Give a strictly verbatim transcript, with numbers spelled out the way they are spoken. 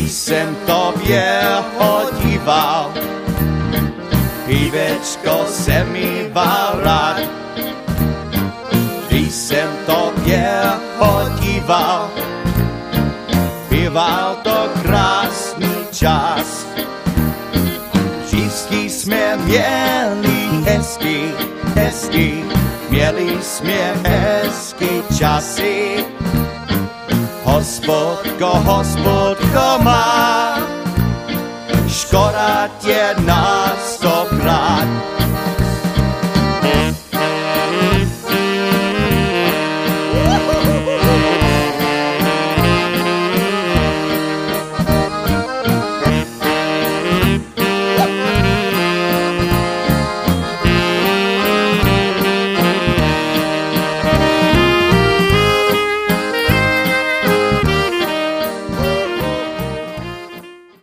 když jsem tobě hodíval, pivečko se mi rád. Když jsem tobě hodíval, býval to krásný čas. Vždycky jsme měli hezký, hezký, měli jsme hezký časy. Hospodko, hospodko má, škoda tě na